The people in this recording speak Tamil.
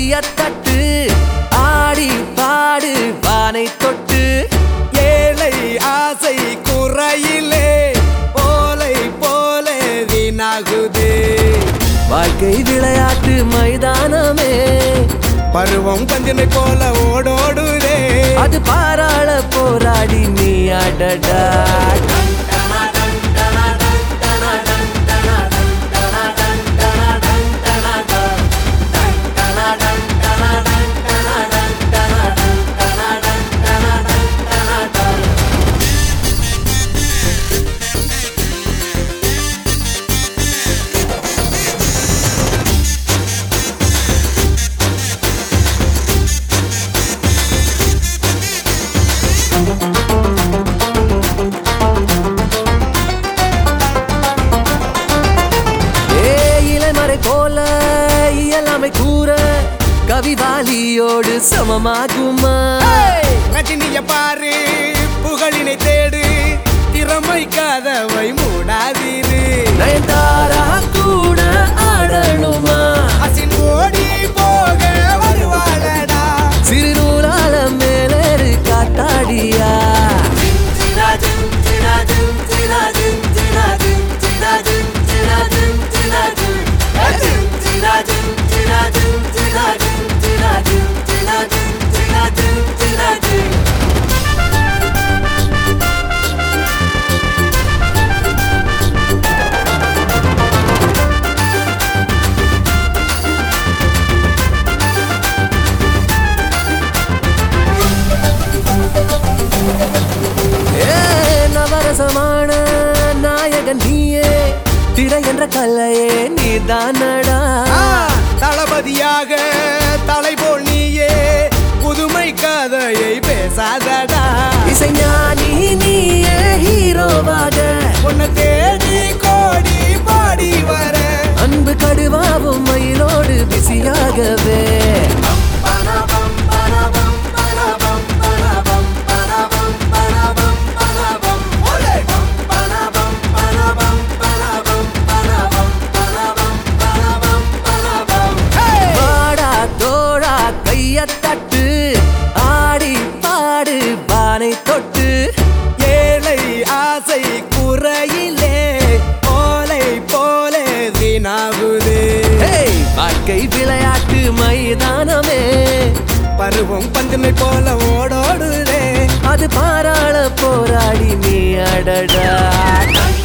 கையத்தட்டு ஆடி பாடு வானை தொட்டு ஏழை ஆசை குறையிலே போலை போல வீணாகுதே வாழ்க்கை விளையாட்டு மைதானமே பருவம் பஞ்சனை போல ஓடோடுதே அது பாராள போராடி நீ அடடா போல இயலாமை கூற கவிவாலியோடு சமமாகுமா ரஜினிய பாரு புகழினை தேடு திறமை கதவை மூடாதீரு நயன்தாரா கூட ஆடணுமா அசின் ஓடி போக வருவாளடா சிறுநூலால மேலேறு காத்தாடியா நவரசமான நாயகன் நீயே திரை என்ற கல்லையே நீதானடா தளபதியாக தலைபோல் நீயே புதுமை கதையை பேசாதடா இசைஞானி நீயே ஹீரோவாக உன்னை தேடி கோடி பாடி வர அன்பு கடுவாவும் மயிலோடு பிஸியாகவே தட்டு ஆடி பாடு பானை தொட்டு ஏழை ஆசை குறையிலே போலை போல வீணாகுதே வாழ்க்கை விளையாட்டு மைதானமே பருவம் பஞ்சனை போல ஓடோடுதே அது பாராள போராடி நீ அடடா